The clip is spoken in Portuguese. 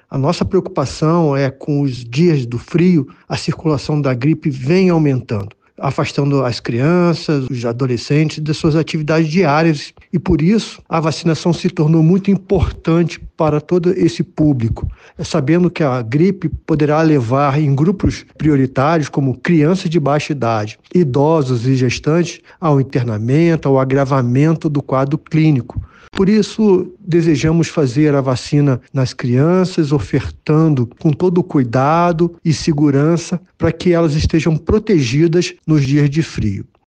A nossa preocupação é com os dias do frio, a circulação da gripe vem aumentando, afastando as crianças, os adolescentes das suas atividades diárias. E por isso, a vacinação se tornou muito importante para todo esse público, sabendo que a gripe poderá levar em grupos prioritários, como crianças de baixa idade, idosos e gestantes, ao internamento, ao agravamento do quadro clínico. Por isso, desejamos fazer a vacina nas crianças, ofertando com todo o cuidado e segurança para que elas estejam protegidas nos dias de frio.